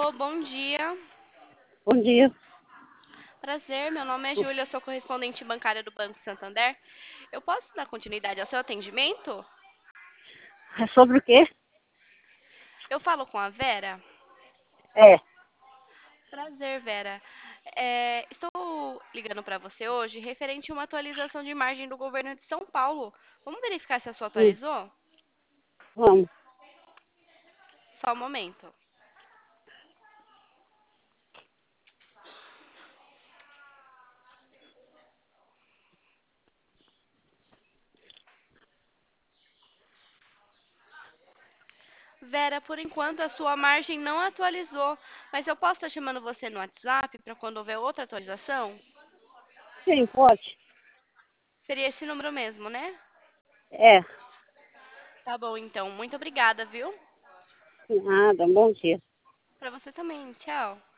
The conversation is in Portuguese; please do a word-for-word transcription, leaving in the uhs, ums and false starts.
Alô, bom dia. Bom dia. Prazer, meu nome é Júlia, eu sou correspondente bancária do Banco Santander. Eu posso dar continuidade ao seu atendimento? É sobre o quê? Eu falo com a Vera? É. Prazer, Vera. É, estou ligando para você hoje referente a uma atualização de margem do governo de São Paulo. Vamos verificar se a sua Hum, atualizou? vamos. Só um momento. Vera, por enquanto a sua margem não atualizou, mas eu posso estar chamando você no WhatsApp para quando houver outra atualização? Sim, pode. Seria esse número mesmo, né? É. Tá bom, então. Muito obrigada, viu? Nada, bom dia. Para você também. Tchau.